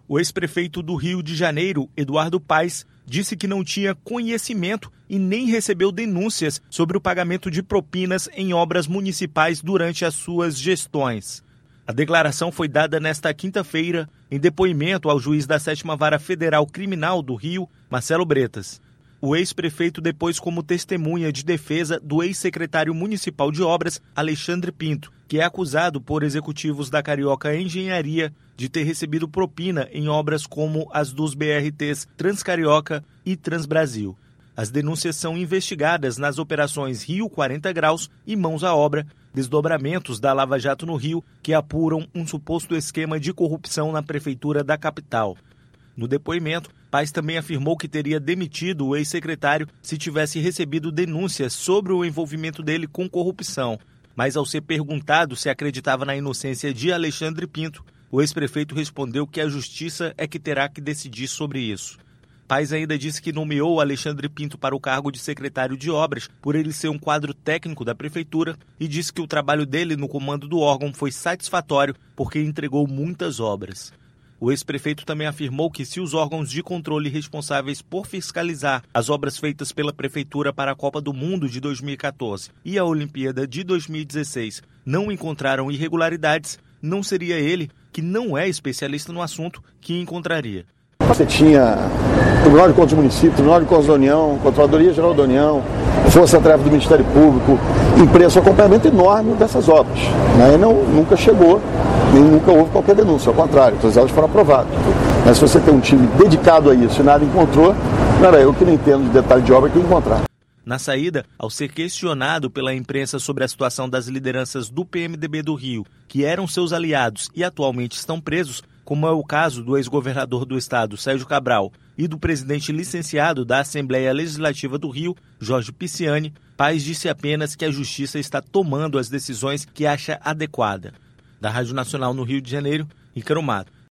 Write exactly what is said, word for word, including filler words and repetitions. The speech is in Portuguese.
O ex-prefeito do Rio de Janeiro, Eduardo Paes, disse que não tinha conhecimento e nem recebeu denúncias sobre o pagamento de propinas em obras municipais durante as suas gestões. A declaração foi dada nesta quinta-feira em depoimento ao juiz da sétima Vara Federal Criminal do Rio, Marcelo Bretas. O ex-prefeito depois como testemunha de defesa do ex-secretário municipal de obras, Alexandre Pinto, que é acusado por executivos da Carioca Engenharia de ter recebido propina em obras como as dos B R Ts Transcarioca e Transbrasil. As denúncias são investigadas nas operações Rio quarenta Graus e Mãos à Obra, desdobramentos da Lava Jato no Rio, que apuram um suposto esquema de corrupção na prefeitura da capital. No depoimento, Paes também afirmou que teria demitido o ex-secretário se tivesse recebido denúncias sobre o envolvimento dele com corrupção. Mas ao ser perguntado se acreditava na inocência de Alexandre Pinto, o ex-prefeito respondeu que a justiça é que terá que decidir sobre isso. Paes ainda disse que nomeou Alexandre Pinto para o cargo de secretário de obras por ele ser um quadro técnico da prefeitura e disse que o trabalho dele no comando do órgão foi satisfatório porque entregou muitas obras. O ex-prefeito também afirmou que se os órgãos de controle responsáveis por fiscalizar as obras feitas pela prefeitura para a Copa do Mundo de dois mil e quatorze e a Olimpíada de dois mil e dezesseis não encontraram irregularidades, não seria ele, que não é especialista no assunto, que encontraria. Você tinha Tribunal de Contas do Município, Tribunal de Contas da União, Controladoria Geral da União, Força Tarefa do Ministério Público, imprensa, um acompanhamento enorme dessas obras. Né? E não, nunca chegou, nem nunca houve qualquer denúncia, ao contrário, todas elas foram aprovadas. Mas se você tem um time dedicado a isso e nada encontrou, não era eu que não entendo de detalhe de obra que encontrar. Na saída, ao ser questionado pela imprensa sobre a situação das lideranças do P M D B do Rio, que eram seus aliados e atualmente estão presos, como é o caso do ex-governador do estado, Sérgio Cabral, e do presidente licenciado da Assembleia Legislativa do Rio, Jorge Pisciani, Paes disse apenas que a Justiça está tomando as decisões que acha adequada. Da Rádio Nacional no Rio de Janeiro, Ícaro Mato.